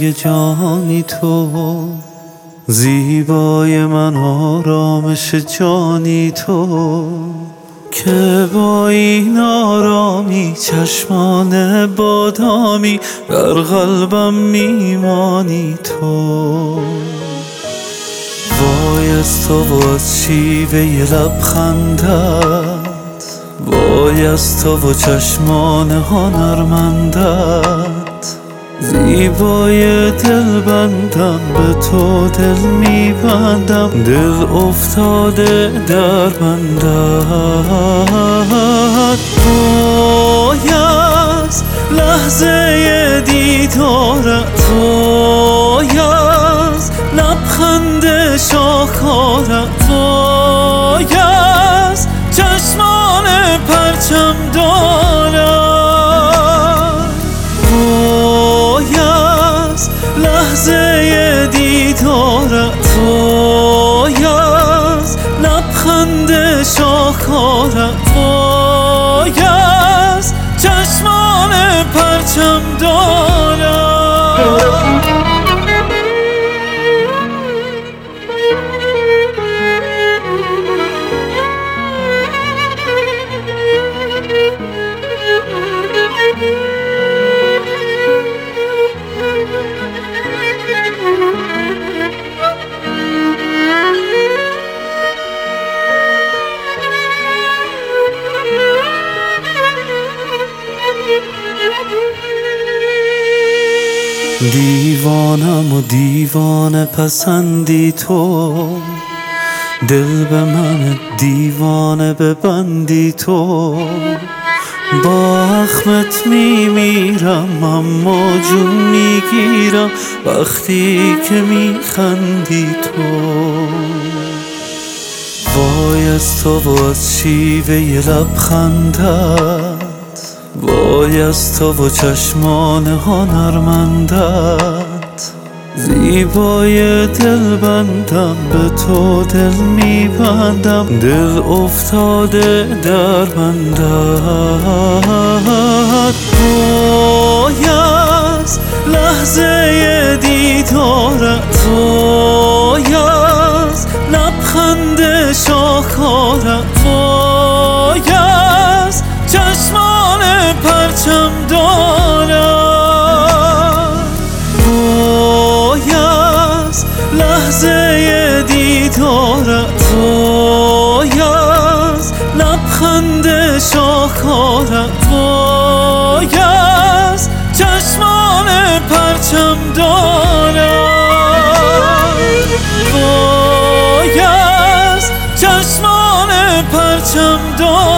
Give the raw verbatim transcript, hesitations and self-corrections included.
زیبای جانی تو، زیبای من آرامش جانی تو، که با این آرامی چشمان بادامی در قلبم میمانی تو. وای از تو و از شیوه لبخندت، وای از تو و چشمان هنرمندت، زیبای دل بندم به تو دل میبندم، دل افتاده در بندت. وای از لحظه دیدارت، وای از لبخند شاخارت، وای از چشمان پرچم دارت، وای از لحظه دیدارت، وای از لبخند شاخارت، وای از چشمان پرچم دارت. دیوانم و دیوانه پسندی تو، دل به من دیوانه ببندی تو. با اخمت میمیرم اما جون میگیرم وقتی که میخندی تو. وای از تو و از شیوه لبخندت، وای از تو و چشمان هنرمندت، زیبای دل بندم به تو دل میبندم، دل افتاده در بندت. وای از لحظه دیدارت، وای از لبخند شاخارت، وای از چشمان پرچم دارت، وای از لحظه دیدارت، وای از لبخند شاخارت، وای از چشمان پرچم دارت، وای از چشمان پرچم دارت.